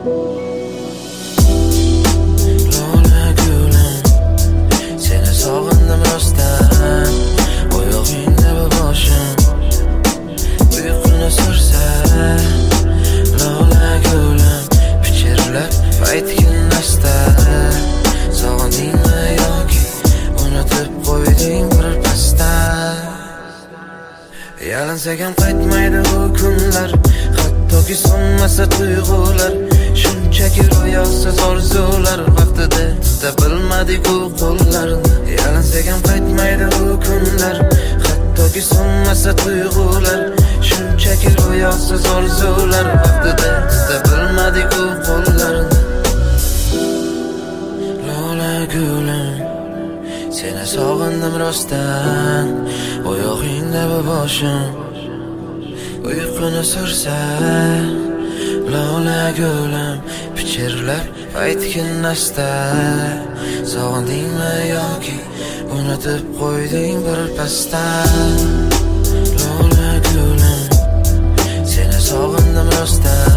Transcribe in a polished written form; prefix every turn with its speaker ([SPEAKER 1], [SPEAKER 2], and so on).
[SPEAKER 1] Lola gulim, seni sog'indim rostdan. Oyog'ingda bu boshim uyquni sursa. Lola gulim, pichirlab aytginmasda. Sog'indingmi yoki unutib qo'yding birpasda? Yalinsak ham qaytmaydi u kunlar, hattoki so'nmasa tuyg'ular. Shunchaki ro'yosiz orzular, vaqtida tuta bilmadik u qo'llarni. Yalinsak ham qaytmaydi u kunlar, hattoki so'nmasa tuyg'ular. Shunchaki ro'yosiz orzular, vaqtida tuta bilmadik u qo'llarni. Lola gulim, seni sog'indim rostdan. Oyog'ingda bu boshim uyquni sursa. Lola gulim, pichirlab aytginmasda. Sog'indingmi yoki unutib qo'yding birpasda? Lola gulim, seni sog'indim rostdan.